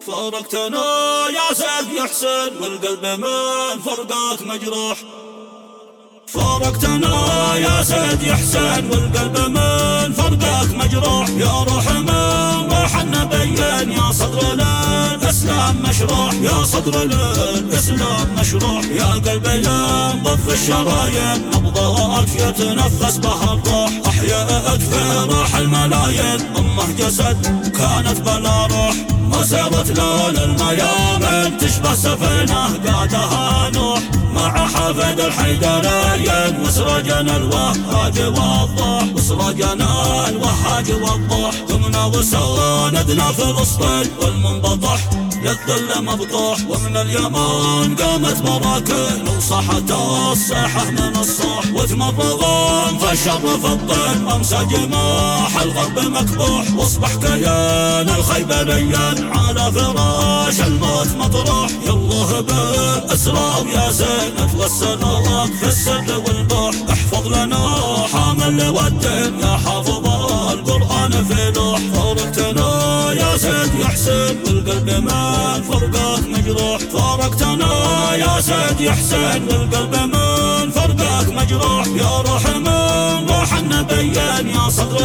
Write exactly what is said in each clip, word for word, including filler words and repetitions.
فارقتنا يا زيد يا حسين والقلب من فرقك مجروح. فارقتنا يا زيد يا حسين والقلب من فرقك مجروح. يا روح من روح النبيين يا صدر الإسلام مشروح. يا صدر الإسلام مشروح. يا قلبي ينضف الشرايين نبضات يتنفس بها الروح. أحياء في روح الملايين أمه جسد كانت بلا روح. مسيرت له للميامن تشبه سفينة قادها نوح. مع حافظ الحيدريين وسرجنا الوهاج والضوح. وسرجنا الوهاج والضوح. قمنا وساندنا فلسطين والمنبطح للذل مبطوح. ومن اليمن قامت براكين وصحت الصيحة من الصوح. وتمرغون فالشر في الطين أمسى جماح الغرب مكبوح. واصبح كيان الخيبريين على فراش الموت مطروح. يالله بالأسرار يا زين نتوسل لك في السر والبوح. احفظ لنا حامل والدين يا حافظ القرآن في لوح. فارقتنا يا زيد يا حسين والقلب من فرقك مجروح. فارقتنا يا زيد يا حسين والقلب من فرقك مجروح. يا روح من روح النبيين يا صدر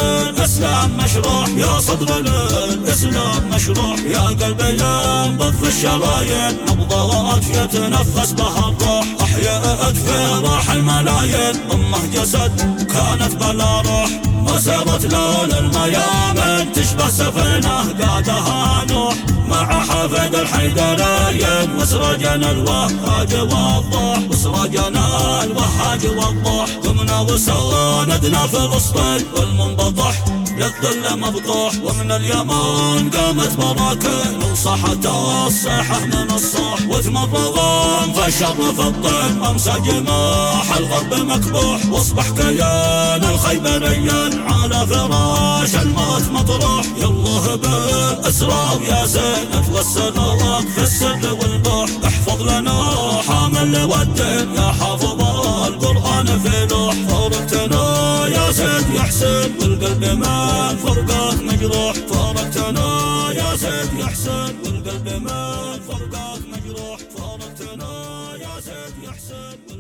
الإسلام مشروح. يا صدر الإسلام مشروح. يا قلبي ينضف الشرايين نبضات يتنفس بها الروح. أحياء في روح الملايين أمه جسد كانت بلا روح. مسيرت له للميامن تشبه سفينة قادها نوح. مع حافظ الحيدريين وسرجنا الوهاج والضوح. وسرجنا الوهاج والضوح. قمنا وساندنا فلسطين والمنبطح للذل مبطوح. ومن اليمن قامت براكين وصحت الصيحة من الصوح. وتمرغون فالشر في الطين أمسى جماح الغرب مكبوح. واصبح كيان الخيبريين على فراش الموت مطروح. يالله بالأسرار يا زين نتوسل لك في السر والبوح. احفظ لنا حامل والدين يا حافظ القرآن في لوح. فارقتنا يا زيد يا حسين والقلب من فرقك مجروح. فارقتنا يا زيد يا حسين والقلب من فرقك مجروح. فارقتنا يا زيد يا حسين.